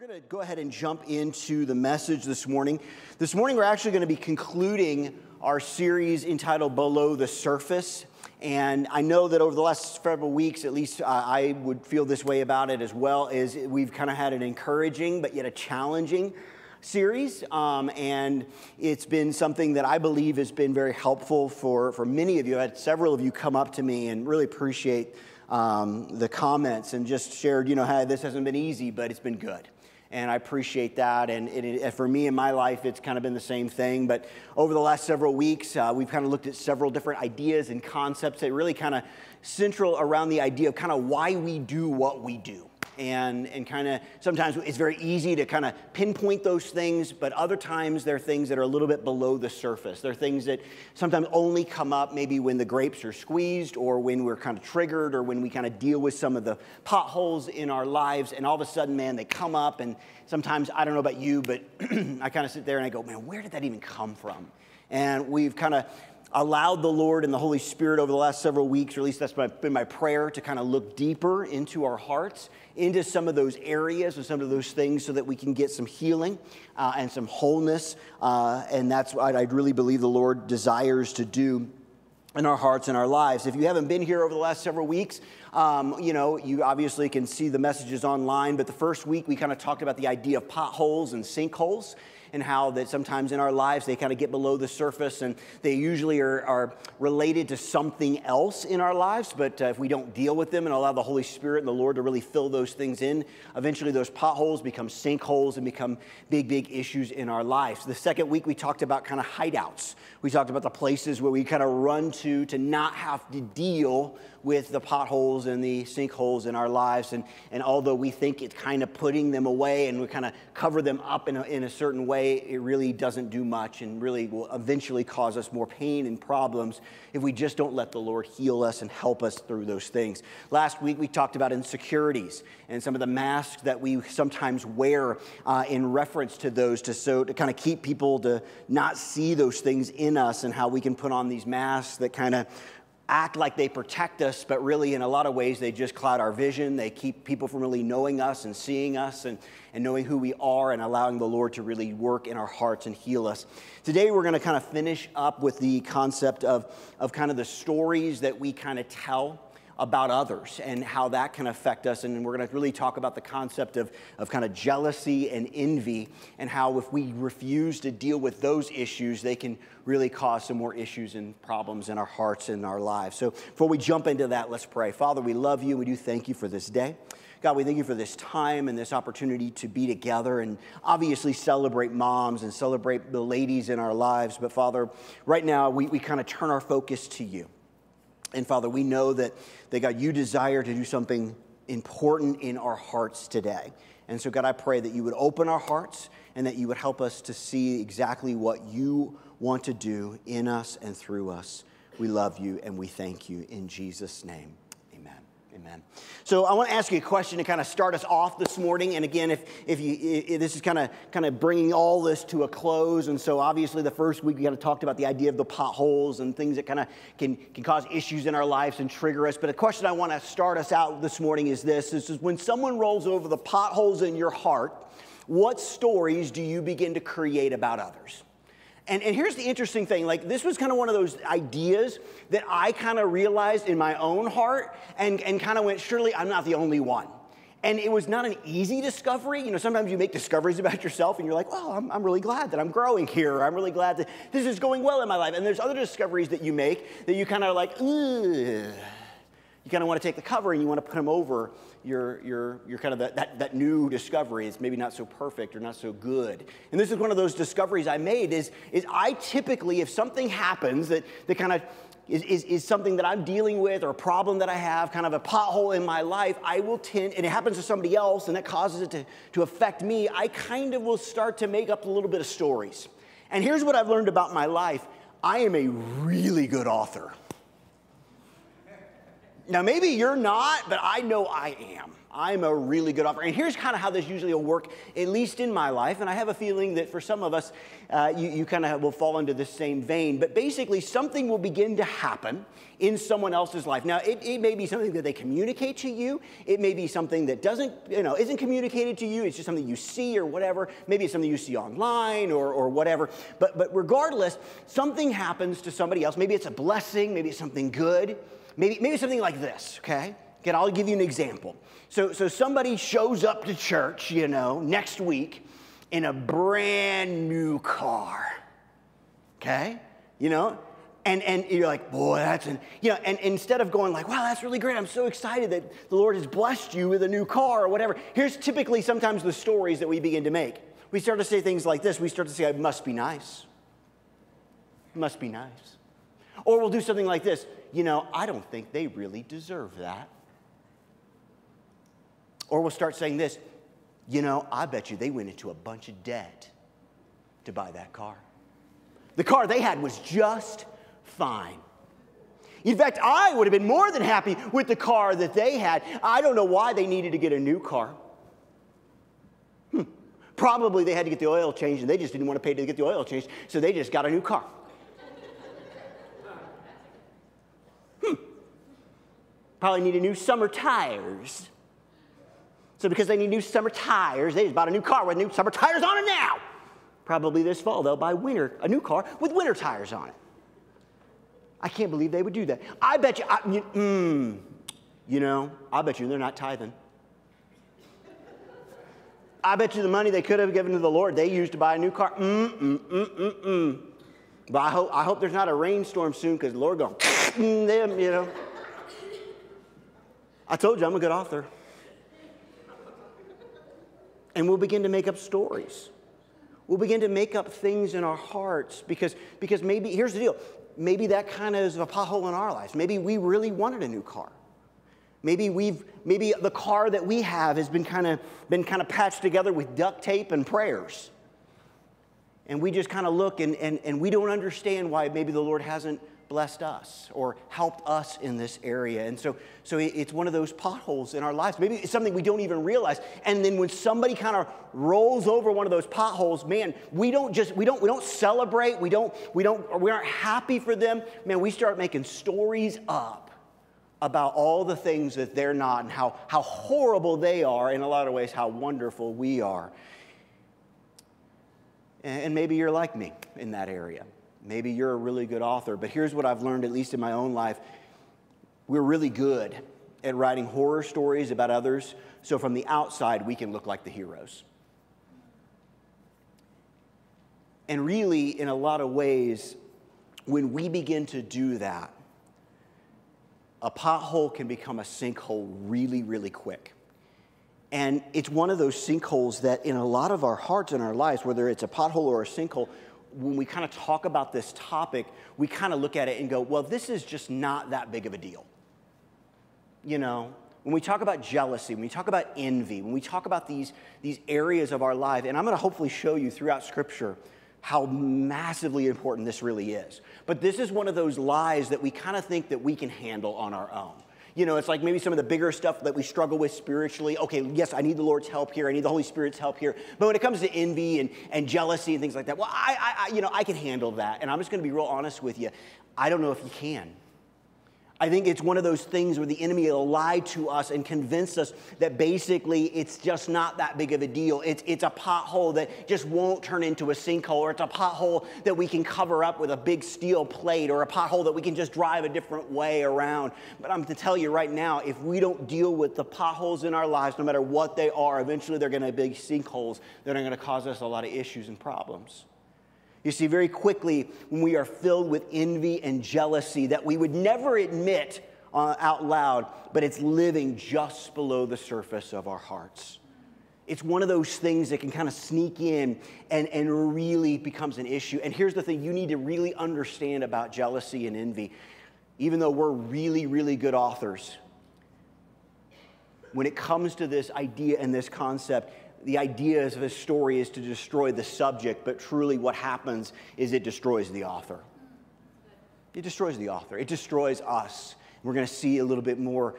We're going to go ahead and jump into the message this morning. This morning, we're actually going to be concluding our series entitled Below the Surface. And I know that over the last several weeks, at least I would feel this way about it as well, is we've kind of had an encouraging but yet a challenging series. And it's been something that I believe has been very helpful for many of you. I had several of you come up to me and really appreciate the comments and just shared, hey, this hasn't been easy, but it's been good. And I appreciate that. And for me in my life, it's kind of been the same thing. But over the last several weeks, we've kind of looked at several different ideas and concepts that really kind of central around the idea of kind of why we do what we do. And kind of sometimes it's very easy to kind of pinpoint those things, but other times they're things that are a little bit below the surface. They're things that sometimes only come up maybe when the grapes are squeezed or when we're kind of triggered or when we kind of deal with some of the potholes in our lives, and all of a sudden, man, they come up, and sometimes, I don't know about you, but I kind of sit there and I go, man, where did that even come from? And we've kind of allowed the Lord and the Holy Spirit over the last several weeks, or at least that's been my prayer, to kind of look deeper into our hearts, into some of those areas and some of those things so that we can get some healing and some wholeness. And that's what I really believe the Lord desires to do in our hearts and our lives. If you haven't been here over the last several weeks, you obviously can see the messages online, but the first week we kind of talked about the idea of potholes and sinkholes, and how that sometimes in our lives they kind of get below the surface, and they usually are related to something else in our lives, but if we don't deal with them and allow the Holy Spirit and the Lord to really fill those things in, eventually those potholes become sinkholes and become big, big issues in our lives. The second week we talked about kind of hideouts. We talked about the places where we kind of run to not have to deal with the potholes and the sinkholes in our lives. And although we think it's kind of putting them away and we kind of cover them up in a certain way, it really doesn't do much and really will eventually cause us more pain and problems if we just don't let the Lord heal us and help us through those things. Last week we talked about insecurities and some of the masks that we sometimes wear in reference to those to kind of keep people to not see those things in us, and how we can put on these masks that kind of act like they protect us, but really in a lot of ways they just cloud our vision. They keep people from really knowing us and seeing us and knowing who we are and allowing the Lord to really work in our hearts and heal us. Today we're going to kind of finish up with the concept of kind of the stories that we kind of tell about others and how that can affect us. And we're going to really talk about the concept of kind of jealousy and envy, and how if we refuse to deal with those issues, they can really cause some more issues and problems in our hearts and our lives. So before we jump into that, let's pray. Father, we love you. We do thank you for this day. God, we thank you for this time and this opportunity to be together and obviously celebrate moms and celebrate the ladies in our lives. But Father, right now we kind of turn our focus to you. And Father, we know that God, you desire to do something important in our hearts today. And so God, I pray that you would open our hearts and that you would help us to see exactly what you want to do in us and through us. We love you and we thank you in Jesus' name. Amen. So I want to ask you a question to kind of start us off this morning. And again, if this is kind of bringing all this to a close. And so obviously the first week we kind of talked about the idea of the potholes and things that kind of can cause issues in our lives and trigger us. But a question I want to start us out this morning is this: is when someone rolls over the potholes in your heart, what stories do you begin to create about others? And here's the interesting thing, like this was kind of one of those ideas that I kind of realized in my own heart and kind of went, surely I'm not the only one. And it was not an easy discovery. Sometimes you make discoveries about yourself and you're like, well, I'm really glad that I'm growing here. I'm really glad that this is going well in my life. And there's other discoveries that you make that you kind of like, ugh. You kind of want to take the cover and you want to put them over your kind of that new discovery. It's maybe not so perfect or not so good. And this is one of those discoveries I made is I typically, if something happens that kind of is something that I'm dealing with or a problem that I have, kind of a pothole in my life, I will tend, and it happens to somebody else and that causes it to affect me, I kind of will start to make up a little bit of stories. And here's what I've learned about my life. I am a really good author. Now, maybe you're not, but I know I am. I'm a really good author. And here's kind of how this usually will work, at least in my life. And I have a feeling that for some of us, you kind of will fall into the same vein. But basically, something will begin to happen in someone else's life. Now, it may be something that they communicate to you. It may be something that isn't communicated to you. It's just something you see or whatever. Maybe it's something you see online or whatever. But regardless, something happens to somebody else. Maybe it's a blessing. Maybe it's something good. Maybe something like this, okay? Again, I'll give you an example. So somebody shows up to church, next week in a brand new car, okay? And you're like, boy, and instead of going like, wow, that's really great. I'm so excited that the Lord has blessed you with a new car or whatever. Here's typically sometimes the stories that we begin to make. We start to say things like this. We start to say, it must be nice. It must be nice. Or we'll do something like this. I don't think they really deserve that. Or we'll start saying this, I bet you they went into a bunch of debt to buy that car. The car they had was just fine. In fact, I would have been more than happy with the car that they had. I don't know why they needed to get a new car. Probably they had to get the oil changed and they just didn't want to pay to get the oil changed, so they just got a new car. Probably needed new summer tires. So because they need new summer tires, they just bought a new car with new summer tires on it now. Probably this fall they'll buy a new car with winter tires on it. I can't believe they would do that. I bet you, I bet you they're not tithing. I bet you the money they could have given to the Lord they used to buy a new car. But I hope there's not a rainstorm soon because the Lord going, them, I told you I'm a good author. And we'll begin to make up stories. We'll begin to make up things in our hearts because maybe, here's the deal, maybe that kind of is a pothole in our lives. Maybe we really wanted a new car. Maybe the car that we have has been kind of patched together with duct tape and prayers. And we just kind of look and we don't understand why maybe the Lord hasn't blessed us or helped us in this area. And so it's one of those potholes in our lives. Maybe it's something we don't even realize. And then when somebody kind of rolls over one of those potholes, man, we don't celebrate. We aren't happy for them. Man, we start making stories up about all the things that they're not and how horrible they are, in a lot of ways, how wonderful we are. And maybe you're like me in that area. Maybe you're a really good author, but here's what I've learned, at least in my own life. We're really good at writing horror stories about others, so from the outside, we can look like the heroes. And really, in a lot of ways, when we begin to do that, a pothole can become a sinkhole really, really quick. And it's one of those sinkholes that in a lot of our hearts and our lives, whether it's a pothole or a sinkhole, when we kind of talk about this topic, we kind of look at it and go, well, this is just not that big of a deal. When we talk about jealousy, when we talk about envy, when we talk about these areas of our life, and I'm going to hopefully show you throughout Scripture how massively important this really is. But this is one of those lies that we kind of think that we can handle on our own. It's like maybe some of the bigger stuff that we struggle with spiritually. Okay, yes, I need the Lord's help here. I need the Holy Spirit's help here. But when it comes to envy and jealousy and things like that, well, I can handle that. And I'm just going to be real honest with you. I don't know if you can. I think it's one of those things where the enemy will lie to us and convince us that basically it's just not that big of a deal. It's a pothole that just won't turn into a sinkhole, or it's a pothole that we can cover up with a big steel plate, or a pothole that we can just drive a different way around. But I'm to tell you right now, if we don't deal with the potholes in our lives, no matter what they are, eventually they're going to be sinkholes that are going to cause us a lot of issues and problems. You see, very quickly, when we are filled with envy and jealousy that we would never admit out loud, but it's living just below the surface of our hearts. It's one of those things that can kind of sneak in and really becomes an issue. And here's the thing, you need to really understand about jealousy and envy. Even though we're really, really good authors, when it comes to this idea and this concept, the idea of a story is to destroy the subject, but truly what happens is it destroys the author. It destroys the author. It destroys us. We're going to see a little bit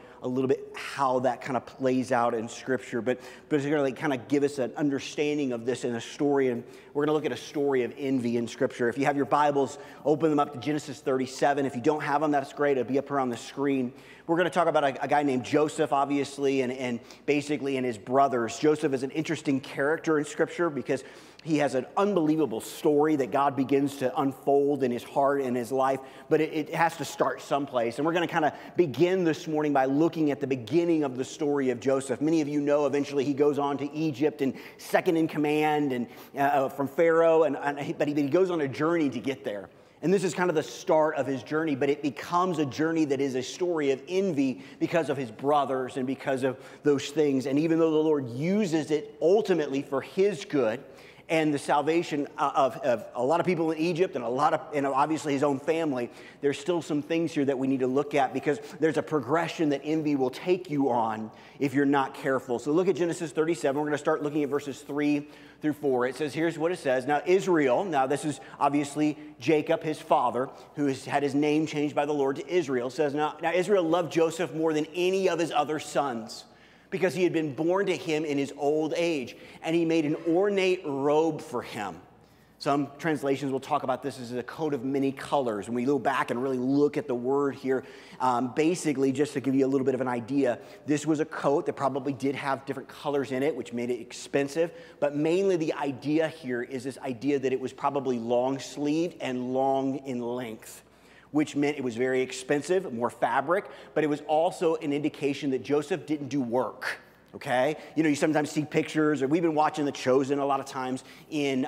how that kind of plays out in Scripture. But it's going to kind of give us an understanding of this in a story. And we're going to look at a story of envy in Scripture. If you have your Bibles, open them up to Genesis 37. If you don't have them, that's great. It'll be up here on the screen. We're going to talk about a guy named Joseph, obviously, and basically and his brothers. Joseph is an interesting character in Scripture because he has an unbelievable story that God begins to unfold in his heart and his life, but it has to start someplace. And we're going to kind of begin this morning by looking at the beginning of the story of Joseph. Many of you know eventually he goes on to Egypt and second in command and from Pharaoh, but he goes on a journey to get there. And this is kind of the start of his journey, but it becomes a journey that is a story of envy because of his brothers and because of those things. And even though the Lord uses it ultimately for his good, and the salvation of a lot of people in Egypt and obviously his own family, there's still some things here that we need to look at because there's a progression that envy will take you on if you're not careful. So look at Genesis 37. We're going to start looking at verses 3 through 4. It says, here's what it says. Now Israel, this is obviously Jacob, his father, who has had his name changed by the Lord to Israel, says, now Israel loved Joseph more than any of his other sons, because he had been born to him in his old age, and he made an ornate robe for him. Some translations will talk about this as a coat of many colors. When we go back and really look at the word here, basically, just to give you a little bit of an idea, this was a coat that probably did have different colors in it, which made it expensive. But mainly the idea here is this idea that it was probably long-sleeved and long in length, which meant it was very expensive, more fabric, but it was also an indication that Joseph didn't do work, okay? You know, you sometimes see pictures, or we've been watching The Chosen a lot of times in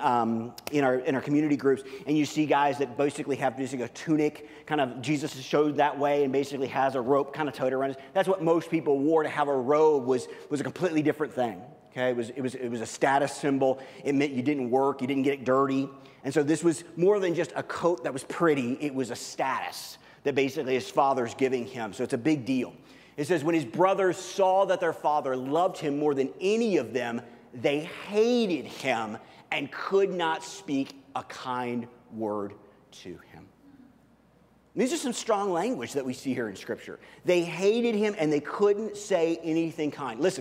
our community groups, and you see guys that basically have a tunic, kind of Jesus is showed that way, and basically has a rope kind of tied around it. That's what most people wore. To have a robe was a completely different thing, okay? It was a status symbol. It meant you didn't work, you didn't get dirty. And so this was more than just a coat that was pretty. It was a status that basically his father's giving him. So it's a big deal. It says, when his brothers saw that their father loved him more than any of them, they hated him and could not speak a kind word to him. These are some strong language that we see here in Scripture. They hated him and they couldn't say anything kind. Listen,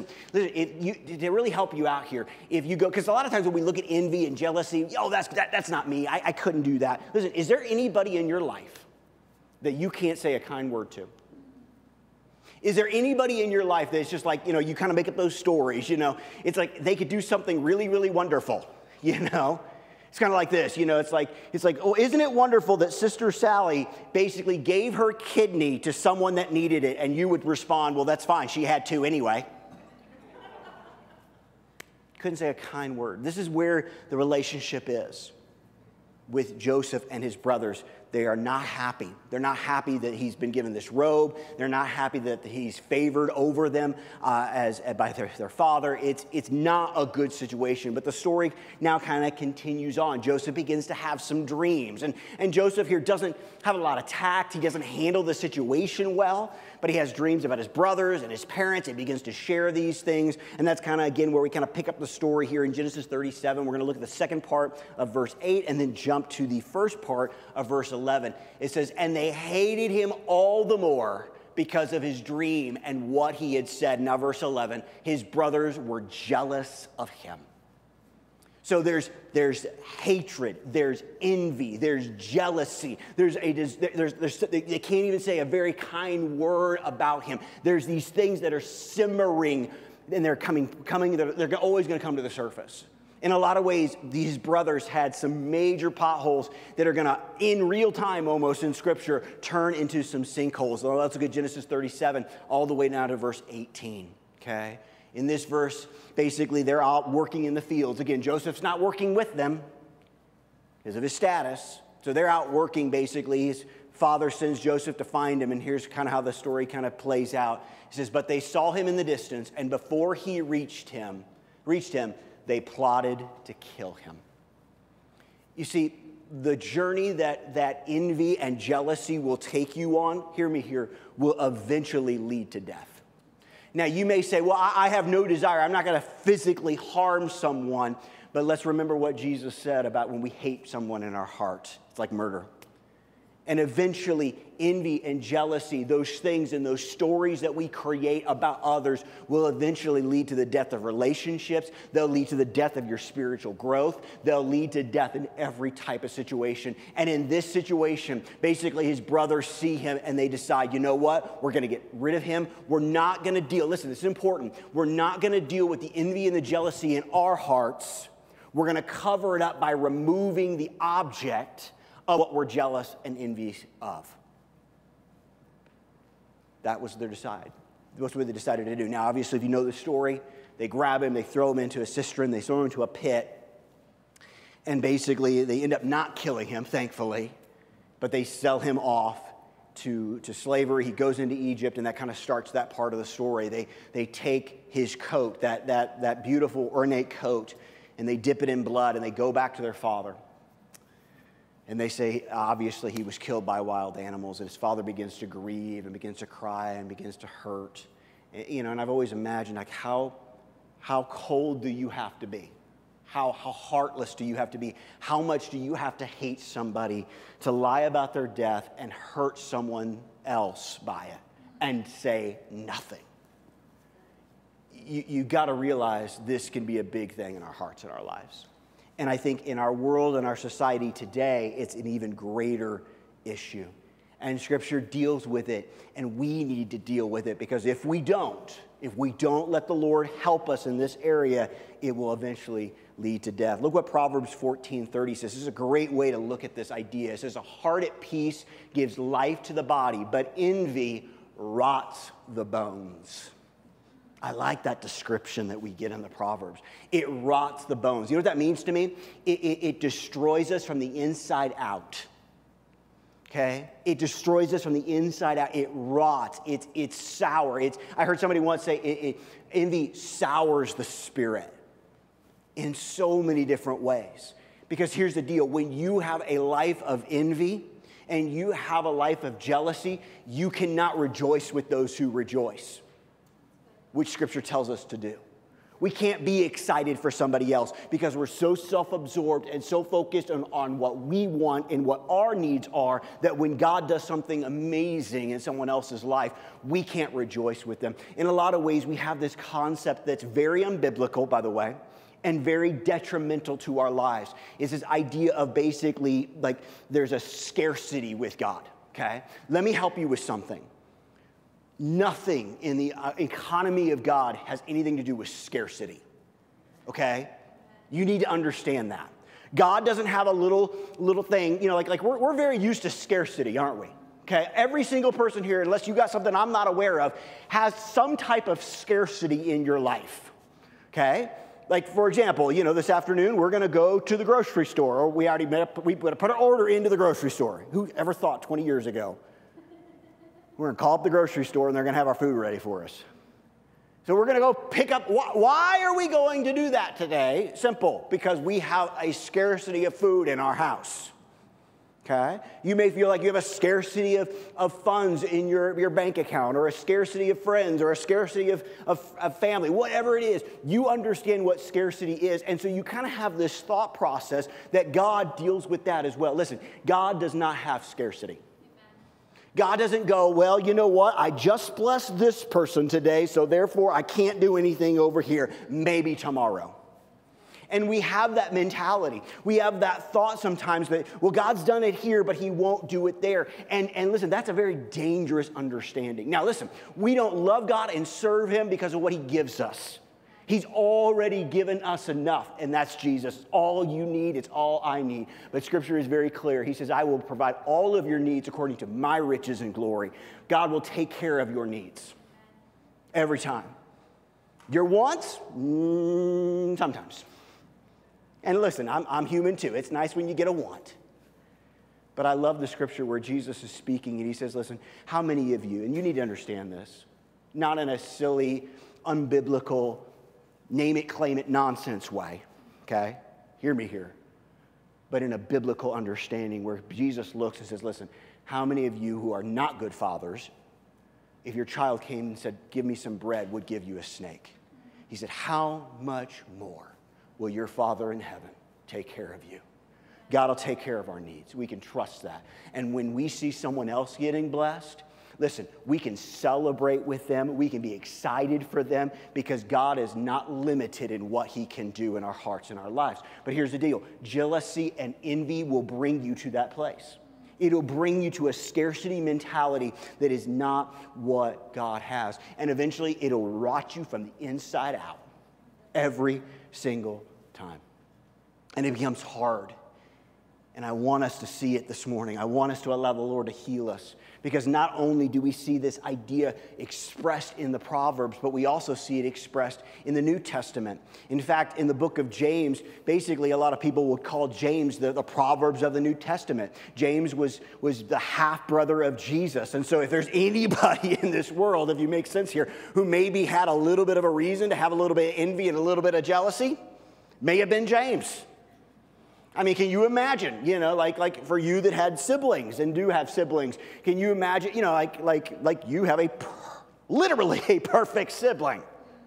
to really help you out here, if you go, because a lot of times when we look at envy and jealousy, that's not me. I couldn't do that. Listen, is there anybody in your life that you can't say a kind word to? Is there anybody in your life that's just like, you kind of make up those stories, It's like they could do something really, really wonderful, It's kind of like this, it's like, oh, isn't it wonderful that Sister Sally basically gave her kidney to someone that needed it, and you would respond, well, that's fine, she had two anyway. Couldn't say a kind word. This is where the relationship is with Joseph and his brothers. They are not happy. They're not happy that he's been given this robe. They're not happy that he's favored over them by their father. It's not a good situation. But the story now kind of continues on. Joseph begins to have some dreams. And Joseph here doesn't have a lot of tact. He doesn't handle the situation well. But he has dreams about his brothers and his parents. He begins to share these things. And that's kind of, again, where we kind of pick up the story here in Genesis 37. We're going to look at the second part of verse 8 and then jump to the first part of verse 11. It says, and they hated him all the more because of his dream and what he had said. Now, verse 11, his brothers were jealous of him. So there's hatred, there's envy, there's jealousy, they can't even say a very kind word about him. There's these things that are simmering, and they're they're always going to come to the surface. In a lot of ways, these brothers had some major potholes that are going to, in real time almost in Scripture, turn into some sinkholes. So let's look at Genesis 37 all the way down to verse 18, okay? In this verse, basically, they're out working in the fields. Again, Joseph's not working with them because of his status. So they're out working, basically. His father sends Joseph to find him, and here's kind of how the story kind of plays out. He says, but they saw him in the distance, and before he reached him, they plotted to kill him. You see, the journey that envy and jealousy will take you on, hear me here, will eventually lead to death. Now, you may say, well, I have no desire. I'm not going to physically harm someone. But let's remember what Jesus said about when we hate someone in our heart. It's like murder. And eventually, envy and jealousy, those things and those stories that we create about others will eventually lead to the death of relationships. They'll lead to the death of your spiritual growth. They'll lead to death in every type of situation. And in this situation, basically his brothers see him and they decide, you know what? We're going to get rid of him. We're not going to deal. Listen, this is important. We're not going to deal with the envy and the jealousy in our hearts. We're going to cover it up by removing the object of what we're jealous and envious of. That was their decide. That's what they decided to do. Now, obviously, if you know the story, they grab him, they throw him into a cistern, they throw him into a pit, and basically they end up not killing him, thankfully, but they sell him off to slavery. He goes into Egypt, and that kind of starts that part of the story. They take his coat, that beautiful, ornate coat, and they dip it in blood, and they go back to their father. And they say, obviously, he was killed by wild animals. And his father begins to grieve and begins to cry and begins to hurt. And I've always imagined, like, how cold do you have to be? How heartless do you have to be? How much do you have to hate somebody to lie about their death and hurt someone else by it and say nothing? You got to realize this can be a big thing in our hearts and our lives. And I think in our world and our society today, it's an even greater issue. And Scripture deals with it, and we need to deal with it, because if we don't let the Lord help us in this area, it will eventually lead to death. Look what Proverbs 14:30 says. This is a great way to look at this idea. It says, a heart at peace gives life to the body, but envy rots the bones. I like that description that we get in the Proverbs. It rots the bones. You know what that means to me? It destroys us from the inside out. Okay? It destroys us from the inside out. It rots. It's sour. I heard somebody once say envy sours the spirit in so many different ways. Because here's the deal. When you have a life of envy and you have a life of jealousy, you cannot rejoice with those who rejoice, which Scripture tells us to do. We can't be excited for somebody else because we're so self-absorbed and so focused on what we want and what our needs are that when God does something amazing in someone else's life, we can't rejoice with them. In a lot of ways, we have this concept that's very unbiblical, by the way, and very detrimental to our lives. It's this idea of basically like there's a scarcity with God, okay? Let me help you with something. Nothing in the economy of God has anything to do with scarcity, okay? You need to understand that. God doesn't have a little thing, like we're very used to scarcity, aren't we? Okay, every single person here, unless you got something I'm not aware of, has some type of scarcity in your life, okay? Like, for example, this afternoon, we're going to go to the grocery store, or we already met up, we put an order into the grocery store. Who ever thought 20 years ago? We're going to call up the grocery store and they're going to have our food ready for us. So we're going to go pick up. Why are we going to do that today? Simple, because we have a scarcity of food in our house. Okay? You may feel like you have a scarcity of funds in your bank account, or a scarcity of friends, or a scarcity of family, whatever it is. You understand what scarcity is, and so you kind of have this thought process that God deals with that as well. Listen, God does not have scarcity. God doesn't go, well, you know what? I just blessed this person today, so therefore I can't do anything over here. Maybe tomorrow. And we have that mentality. We have that thought sometimes that, well, God's done it here, but he won't do it there. And listen, that's a very dangerous understanding. Now listen, we don't love God and serve him because of what he gives us. He's already given us enough, and that's Jesus. All you need, it's all I need. But Scripture is very clear. He says, I will provide all of your needs according to my riches and glory. God will take care of your needs every time. Your wants? Sometimes. And listen, I'm human too. It's nice when you get a want. But I love the Scripture where Jesus is speaking, and he says, listen, how many of you, and you need to understand this, not in a silly, unbiblical, name it, claim it nonsense way, okay? Hear me here. But in a biblical understanding where Jesus looks and says, listen, how many of you who are not good fathers, if your child came and said, give me some bread, would give you a snake? He said, how much more will your Father in heaven take care of you? God will take care of our needs. We can trust that. And when we see someone else getting blessed, listen, we can celebrate with them. We can be excited for them because God is not limited in what he can do in our hearts and our lives. But here's the deal. Jealousy and envy will bring you to that place. It'll bring you to a scarcity mentality that is not what God has. And eventually, it'll rot you from the inside out every single time. And it becomes hard. And I want us to see it this morning. I want us to allow the Lord to heal us. Because not only do we see this idea expressed in the Proverbs, but we also see it expressed in the New Testament. In fact, in the book of James, basically a lot of people would call James the Proverbs of the New Testament. James was the half-brother of Jesus. And so if there's anybody in this world, if you make sense here, who maybe had a little bit of a reason to have a little bit of envy and a little bit of jealousy, may have been James. I mean, can you imagine, like for you that had siblings and do have siblings, can you imagine, like you have literally a perfect sibling?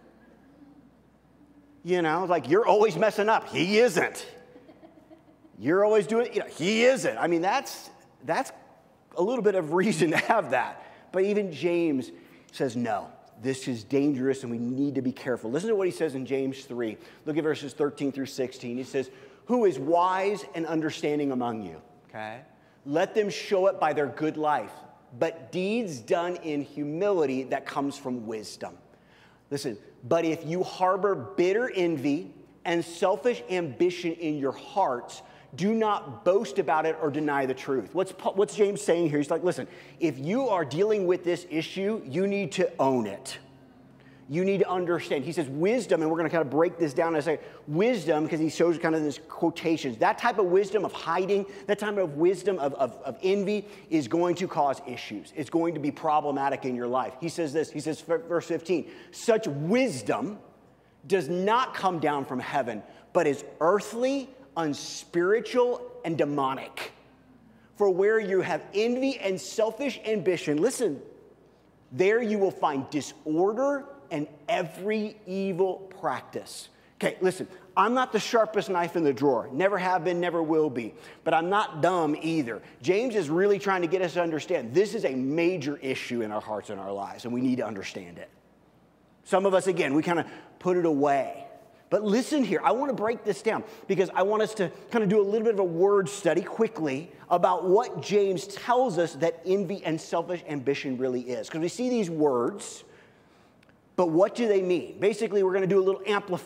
Like you're always messing up. He isn't. You're always doing, he isn't. I mean, that's a little bit of reason to have that. But even James says, no, this is dangerous and we need to be careful. Listen to what he says in James 3. Look at verses 13 through 16. He says, who is wise and understanding among you? Okay. Let them show it by their good life, but deeds done in humility that comes from wisdom. Listen, but if you harbor bitter envy and selfish ambition in your hearts, do not boast about it or deny the truth. What's James saying here? He's like, listen, if you are dealing with this issue, you need to own it. You need to understand. He says wisdom, and we're going to kind of break this down and say wisdom, because he shows kind of this quotations. That type of wisdom of hiding, that type of wisdom of envy is going to cause issues. It's going to be problematic in your life. He says this, he says, verse 15, such wisdom does not come down from heaven, but is earthly, unspiritual, and demonic. For where you have envy and selfish ambition, listen, there you will find disorder and every evil practice. Okay, listen, I'm not the sharpest knife in the drawer. Never have been, never will be. But I'm not dumb either. James is really trying to get us to understand this is a major issue in our hearts and our lives, and we need to understand it. Some of us, again, we kind of put it away. But listen here, I want to break this down because I want us to kind of do a little bit of a word study quickly about what James tells us that envy and selfish ambition really is. Because we see these words, but what do they mean? Basically, we're going to do a little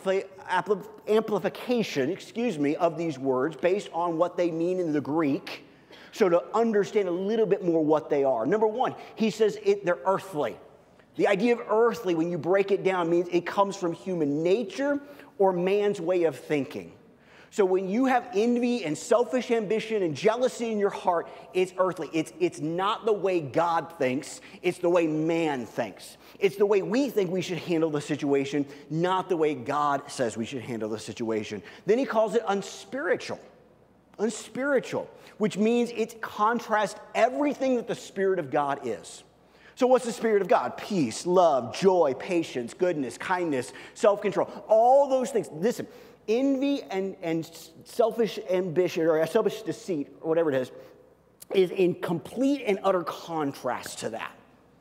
amplification, of these words based on what they mean in the Greek, so to understand a little bit more what they are. Number one, he says they're earthly. The idea of earthly, when you break it down, means it comes from human nature or man's way of thinking. So when you have envy and selfish ambition and jealousy in your heart, it's earthly. It's not the way God thinks. It's the way man thinks. It's the way we think we should handle the situation, not the way God says we should handle the situation. Then he calls it unspiritual. Unspiritual, which means it contrasts everything that the Spirit of God is. So what's the Spirit of God? Peace, love, joy, patience, goodness, kindness, self-control. All those things. Listen, envy and selfish ambition or selfish deceit or whatever it is in complete and utter contrast to that.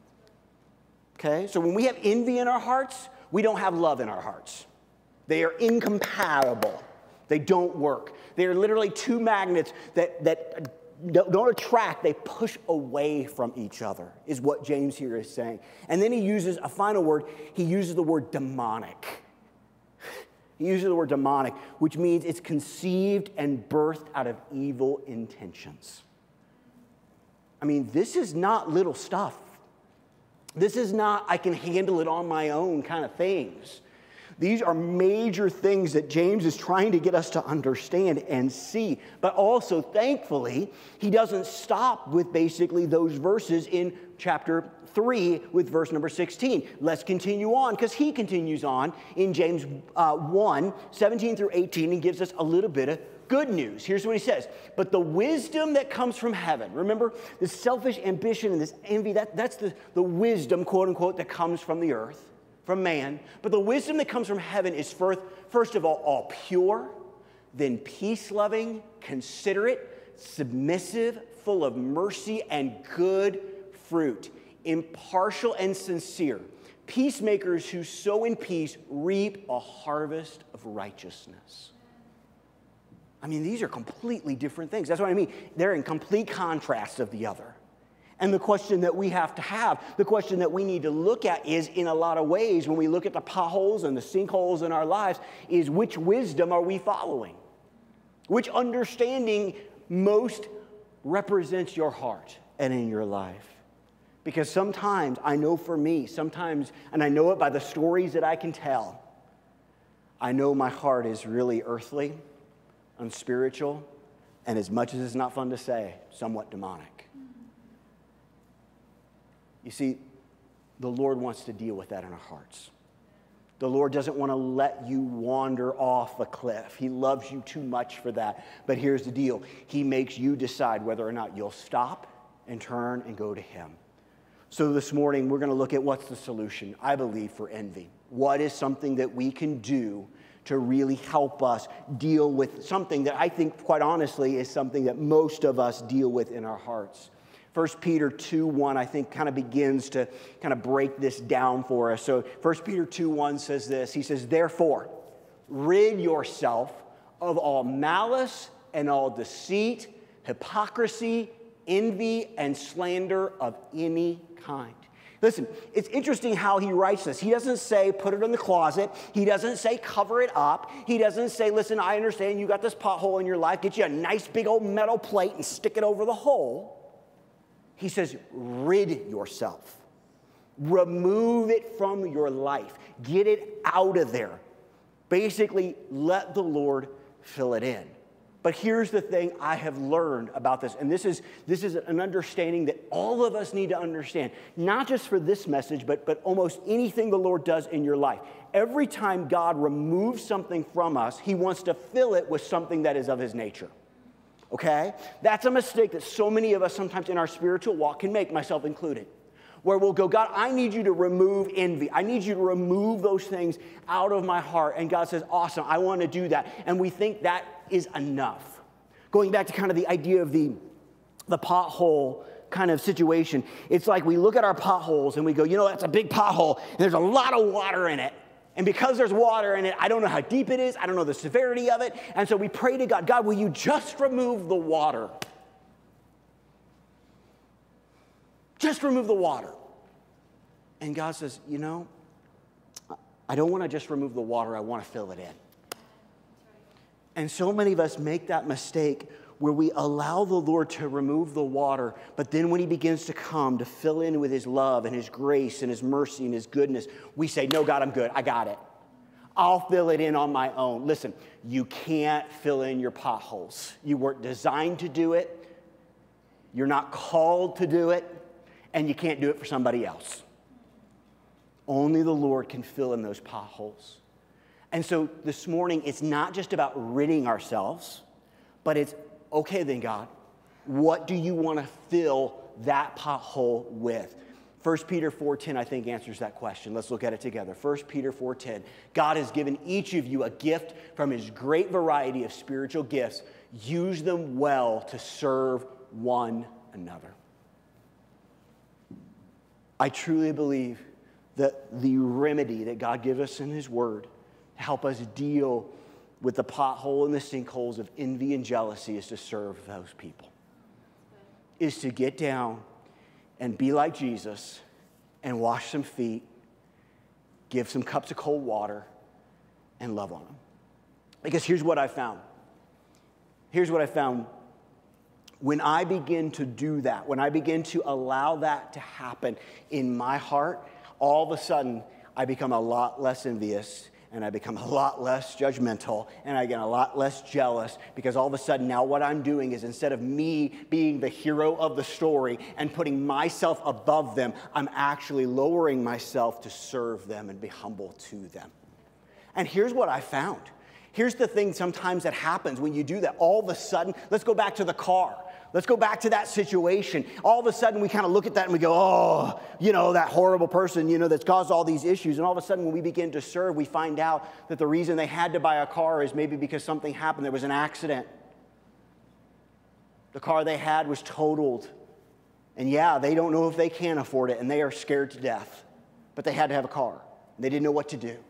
Okay? So when we have envy in our hearts, we don't have love in our hearts. They are incompatible. They don't work. They are literally two magnets that don't attract, they push away from each other, is what James here is saying. And then he uses a final word. He uses the word demonic. He uses the word demonic, which means it's conceived and birthed out of evil intentions. I mean, this is not little stuff. This is not, I can handle it on my own kind of things. These are major things that James is trying to get us to understand and see. But also, thankfully, he doesn't stop with basically those verses in chapter 3 with verse number 16. Let's continue on, because he continues on in James 1, 17 through 18, and gives us a little bit of good news. Here's what he says. But the wisdom that comes from heaven, remember, this selfish ambition and this envy, that's the wisdom, quote unquote, that comes from the earth, from man. But the wisdom that comes from heaven is first of all pure, then peace-loving, considerate, submissive, full of mercy and good fruit, impartial and sincere. Peacemakers who sow in peace reap a harvest of righteousness. I mean, these are completely different things. That's what I mean. They're in complete contrast of the other. And the question that we have to have, the question that we need to look at is, in a lot of ways, when we look at the potholes and the sinkholes in our lives, is which wisdom are we following? Which understanding most represents your heart and in your life? Because sometimes, I know for me, sometimes, and I know it by the stories that I can tell, I know my heart is really earthly, unspiritual, and as much as it's not fun to say, somewhat demonic. You see, the Lord wants to deal with that in our hearts. The Lord doesn't want to let you wander off a cliff. He loves you too much for that. But here's the deal. He makes you decide whether or not you'll stop and turn and go to Him. So this morning, we're going to look at what's the solution, I believe, for envy. What is something that we can do to really help us deal with something that I think, quite honestly, is something that most of us deal with in our hearts. 1 Peter 2:1, I think, kind of begins to kind of break this down for us. So 1 Peter 2:1 says this. He says, therefore, rid yourself of all malice and all deceit, hypocrisy, envy, and slander of any kind. Listen, it's interesting how he writes this. He doesn't say put it in the closet. He doesn't say cover it up. He doesn't say, listen, I understand you got this pothole in your life. Get you a nice big old metal plate and stick it over the hole. He says, rid yourself. Remove it from your life. Get it out of there. Basically, let the Lord fill it in. But here's the thing I have learned about this, and this is an understanding that all of us need to understand, not just for this message, but almost anything the Lord does in your life. Every time God removes something from us, He wants to fill it with something that is of His nature. Okay? That's a mistake that so many of us sometimes in our spiritual walk can make, myself included. Where we'll go, God, I need you to remove envy. I need you to remove those things out of my heart. And God says, awesome, I want to do that. And we think that is enough. Going back to kind of the idea of the pothole kind of situation. It's like we look at our potholes and we go, you know, that's a big pothole and there's a lot of water in it. And because there's water in it, I don't know how deep it is. I don't know the severity of it. And so we pray to God, God, will you just remove the water? Just remove the water. And God says, you know, I don't want to just remove the water. I want to fill it in. And so many of us make that mistake where we allow the Lord to remove the water, but then when He begins to come to fill in with His love and His grace and His mercy and His goodness, we say, no, God, I'm good. I got it. I'll fill it in on my own. Listen, you can't fill in your potholes. You weren't designed to do it. You're not called to do it. And you can't do it for somebody else. Only the Lord can fill in those potholes. And so this morning, it's not just about ridding ourselves, but it's, okay then, God, what do you want to fill that pothole with? 1 Peter 4:10, I think, answers that question. Let's look at it together. 1 Peter 4:10, God has given each of you a gift from His great variety of spiritual gifts. Use them well to serve one another. I truly believe that the remedy that God gives us in His Word to help us deal with the pothole and the sinkholes of envy and jealousy is to serve those people. Is to get down and be like Jesus and wash some feet, give some cups of cold water, and love on them. Because here's what I found. Here's what I found. When I begin to do that, when I begin to allow that to happen in my heart, all of a sudden I become a lot less envious and I become a lot less judgmental and I get a lot less jealous because all of a sudden now what I'm doing is instead of me being the hero of the story and putting myself above them, I'm actually lowering myself to serve them and be humble to them. And here's what I found. Here's the thing sometimes that happens when you do that. All of a sudden, let's go back to the car. Let's go back to that situation. All of a sudden, we kind of look at that and we go, oh, that horrible person, that's caused all these issues. And all of a sudden, when we begin to serve, we find out that the reason they had to buy a car is maybe because something happened. There was an accident. The car they had was totaled. And yeah, they don't know if they can afford it, and they are scared to death. But they had to have a car. They didn't know what to do.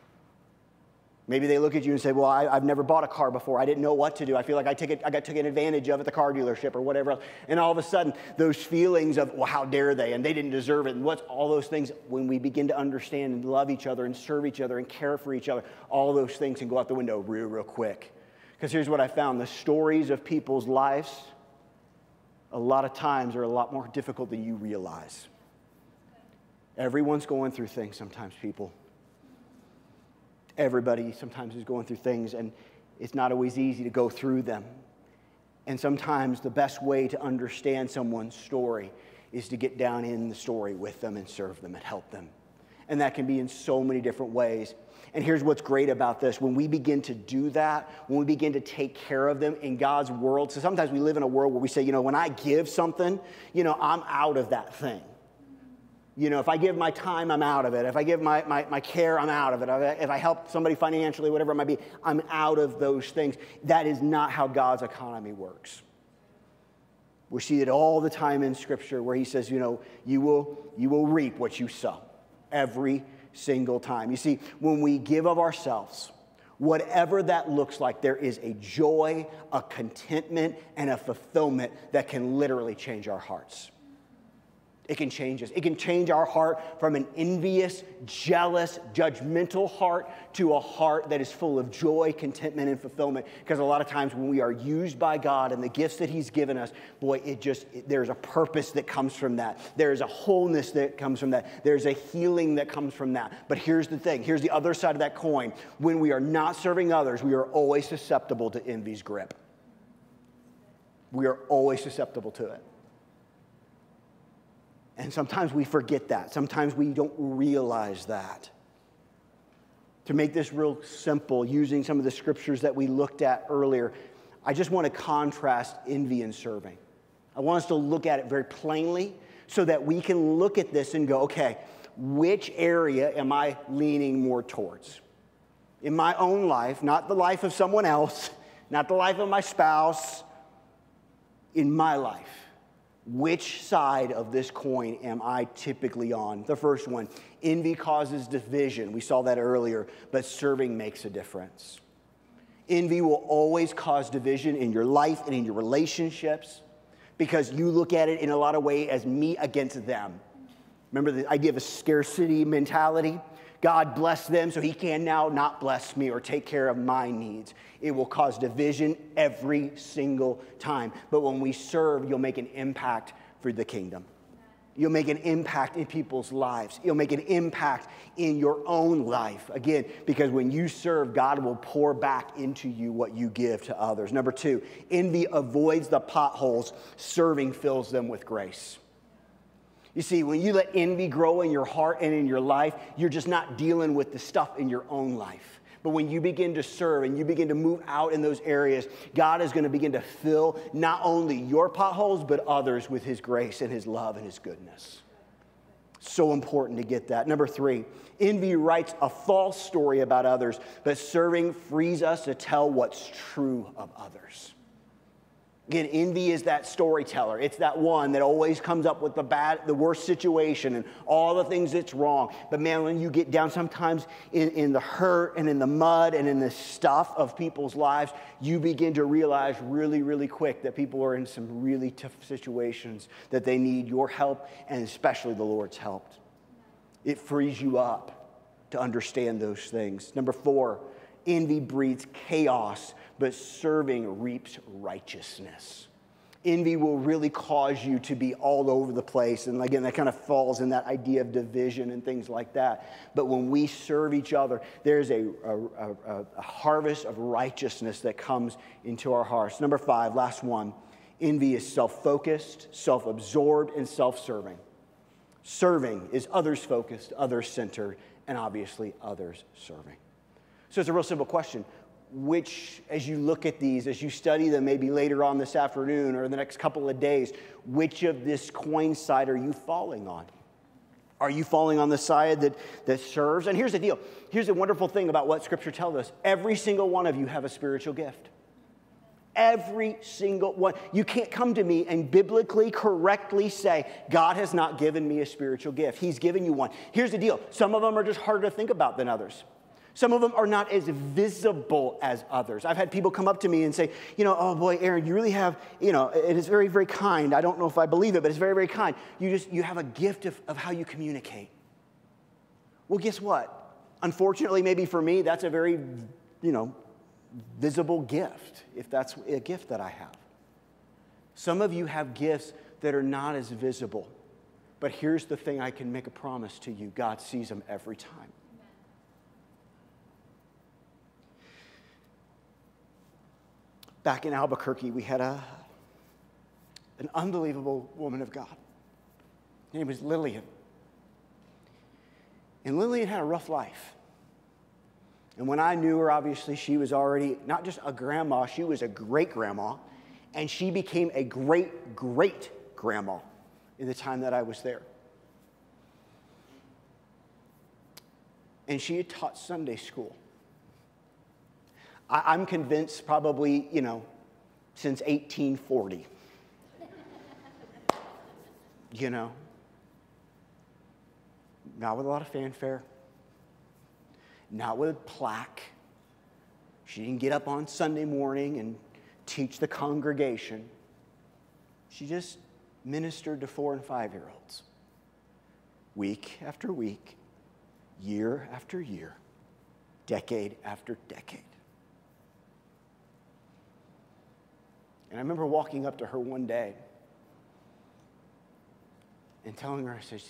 Maybe they look at you and say, well, I've never bought a car before. I didn't know what to do. I feel like I got taken advantage of at the car dealership or whatever else. And all of a sudden, those feelings of, well, how dare they? And they didn't deserve it. And what's all those things, when we begin to understand and love each other and serve each other and care for each other, all those things can go out the window real quick. Because here's what I found. The stories of people's lives, a lot of times, are a lot more difficult than you realize. Everyone's going through things sometimes, people. Everybody sometimes is going through things, and it's not always easy to go through them. And sometimes the best way to understand someone's story is to get down in the story with them and serve them and help them. And that can be in so many different ways. And here's what's great about this. When we begin to do that, when we begin to take care of them in God's world, so sometimes we live in a world where we say, when I give something, I'm out of that thing. If I give my time, I'm out of it. If I give my care, I'm out of it. If I help somebody financially, whatever it might be, I'm out of those things. That is not how God's economy works. We see it all the time in Scripture where he says, you will reap what you sow every single time. You see, when we give of ourselves, whatever that looks like, there is a joy, a contentment, and a fulfillment that can literally change our hearts. It can change us. It can change our heart from an envious, jealous, judgmental heart to a heart that is full of joy, contentment, and fulfillment. Because a lot of times when we are used by God and the gifts that he's given us, boy, there's a purpose that comes from that. There's a wholeness that comes from that. There's a healing that comes from that. But here's the thing. Here's the other side of that coin. When we are not serving others, we are always susceptible to envy's grip. We are always susceptible to it. And sometimes we forget that. Sometimes we don't realize that. To make this real simple, using some of the scriptures that we looked at earlier, I just want to contrast envy and serving. I want us to look at it very plainly so that we can look at this and go, okay, which area am I leaning more towards? In my own life, not the life of someone else, not the life of my spouse, in my life. Which side of this coin am I typically on? The first one, envy causes division. We saw that earlier, but serving makes a difference. Envy will always cause division in your life and in your relationships because you look at it in a lot of ways as me against them. Remember the idea of a scarcity mentality? God bless them so he can now not bless me or take care of my needs. It will cause division every single time. But when we serve, you'll make an impact for the kingdom. You'll make an impact in people's lives. You'll make an impact in your own life. Again, because when you serve, God will pour back into you what you give to others. Number two, envy avoids the potholes. Serving fills them with grace. You see, when you let envy grow in your heart and in your life, you're just not dealing with the stuff in your own life. But when you begin to serve and you begin to move out in those areas, God is going to begin to fill not only your potholes, but others with his grace and his love and his goodness. So important to get that. Number three, envy writes a false story about others, but serving frees us to tell what's true of others. Again, envy is that storyteller. It's that one that always comes up with the worst situation and all the things that's wrong. But man, when you get down sometimes in the hurt and in the mud and in the stuff of people's lives, you begin to realize really, really quick that people are in some really tough situations, that they need your help and especially the Lord's help. It frees you up to understand those things. Number four, envy breeds chaos, but serving reaps righteousness. Envy will really cause you to be all over the place. And again, that kind of falls in that idea of division and things like that. But when we serve each other, there's a harvest of righteousness that comes into our hearts. Number five, last one. Envy is self-focused, self-absorbed, and self-serving. Serving is others-focused, others-centered, and obviously others-serving. So it's a real simple question. which, as you look at these, as you study them maybe later on this afternoon or the next couple of days, which of this coin side are you falling on? Are you falling on the side that serves? And here's the deal. Here's the wonderful thing about what Scripture tells us. Every single one of you have a spiritual gift. Every single one. You can't come to me and biblically correctly say, God has not given me a spiritual gift. He's given you one. Here's the deal. Some of them are just harder to think about than others. Some of them are not as visible as others. I've had people come up to me and say, oh boy, Aaron, you really have, it is very, very kind. I don't know if I believe it, but it's very, very kind. You have a gift of how you communicate. Well, guess what? Unfortunately, maybe for me, that's a very, visible gift, if that's a gift that I have. Some of you have gifts that are not as visible. But here's the thing, I can make a promise to you. God sees them every time. Back in Albuquerque, we had an unbelievable woman of God. Her name was Lillian. And Lillian had a rough life. And when I knew her, obviously, she was already not just a grandma, she was a great-grandma. And she became a great-great-grandma in the time that I was there. And she had taught Sunday school. I'm convinced probably, since 1840. Not with a lot of fanfare. Not with a plaque. She didn't get up on Sunday morning and teach the congregation. She just ministered to 4- and 5-year-olds. Week after week, year after year, decade after decade. And I remember walking up to her one day and telling her, I said,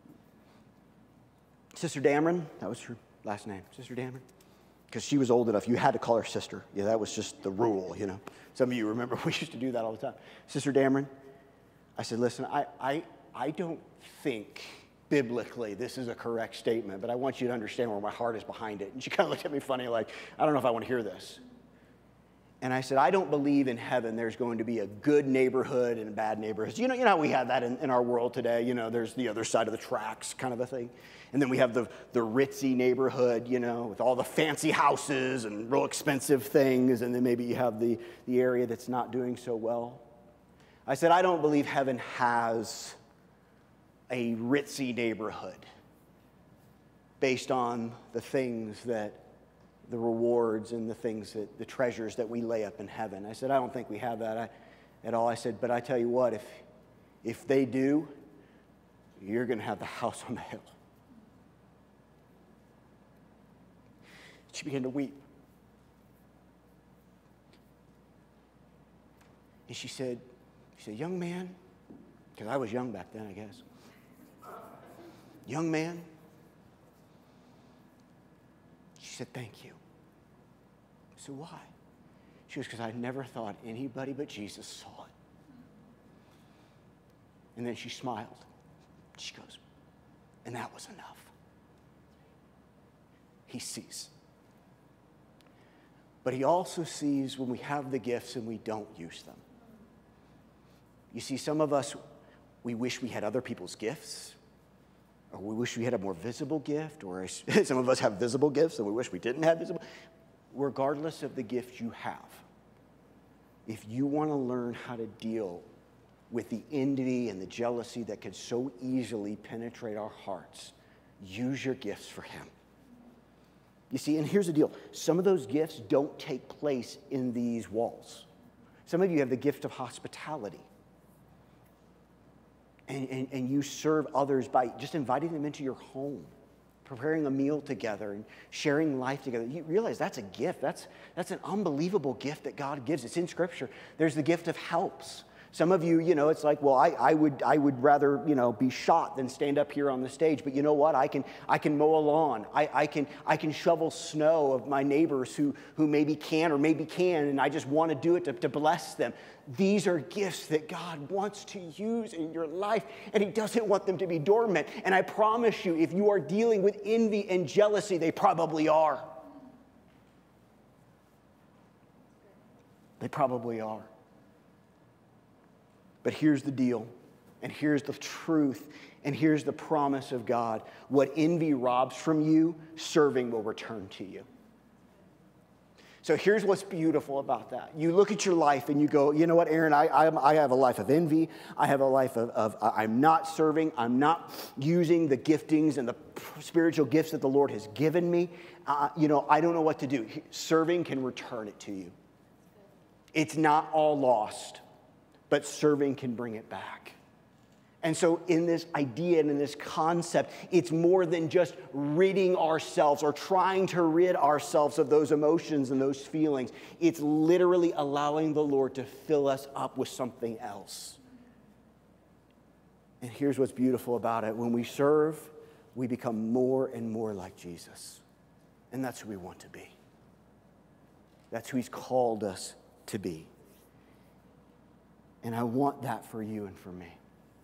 Sister Dameron, that was her last name, Sister Dameron, because she was old enough, you had to call her sister. Yeah, that was just the rule, Some of you remember we used to do that all the time. Sister Dameron, I said, listen, I don't think biblically this is a correct statement, but I want you to understand where my heart is behind it. And she kind of looked at me funny like, I don't know if I want to hear this. And I said, I don't believe in heaven there's going to be a good neighborhood and bad neighborhoods. You know how we have that in our world today. There's the other side of the tracks kind of a thing. And then we have the ritzy neighborhood, with all the fancy houses and real expensive things. And then maybe you have the area that's not doing so well. I said, I don't believe heaven has a ritzy neighborhood based on the things that the rewards and the things the treasures that we lay up in heaven. I said, I don't think we have that at all. I said, but I tell you what, if they do, you're going to have the house on the hill. She began to weep. And she said, young man, because I was young back then, I guess. Young man, she said, thank you. I said, why? She goes, because I never thought anybody but Jesus saw it. And then she smiled. She goes, and that was enough. He sees. But he also sees when we have the gifts and we don't use them. You see, some of us, we wish we had other people's gifts. Or we wish we had a more visible gift, or some of us have visible gifts and we wish we didn't have visible. Regardless of the gift you have, if you want to learn how to deal with the envy and the jealousy that can so easily penetrate our hearts, use your gifts for him. You see, and here's the deal. Some of those gifts don't take place in these walls. Some of you have the gift of hospitality. And you serve others by just inviting them into your home, preparing a meal together and sharing life together. You realize that's a gift. That's an unbelievable gift that God gives. It's in Scripture. There's the gift of helps. Some of you, it's like, well, I would rather, be shot than stand up here on the stage. But you know what? I can mow a lawn. I can shovel snow of my neighbors who maybe can or maybe can, and I just want to do it to bless them. These are gifts that God wants to use in your life, and he doesn't want them to be dormant. And I promise you, if you are dealing with envy and jealousy, they probably are. They probably are. But here's the deal, and here's the truth, and here's the promise of God. What envy robs from you, serving will return to you. So here's what's beautiful about that. You look at your life and you go, you know what, Aaron, I have a life of envy. I have a life of I'm not serving. I'm not using the giftings and the spiritual gifts that the Lord has given me. I don't know what to do. Serving can return it to you. It's not all lost, but serving can bring it back. And so in this idea and in this concept, it's more than just ridding ourselves or trying to rid ourselves of those emotions and those feelings. It's literally allowing the Lord to fill us up with something else. And here's what's beautiful about it. When we serve, we become more and more like Jesus. And that's who we want to be. That's who he's called us to be. And I want that for you and for me.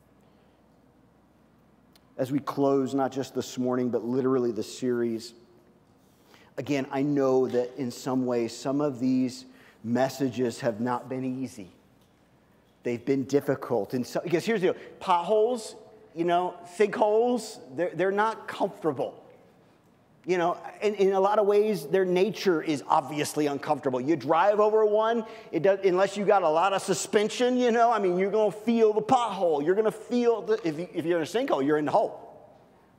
As we close, not just this morning, but literally the series, again, I know that in some ways, some of these messages have not been easy. They've been difficult. And so, because here's the deal, potholes, sinkholes, they're not comfortable. In a lot of ways, their nature is obviously uncomfortable. You drive over one, unless you got a lot of suspension, you're going to feel the pothole. You're going to feel, if you're in a sinkhole, you're in the hole.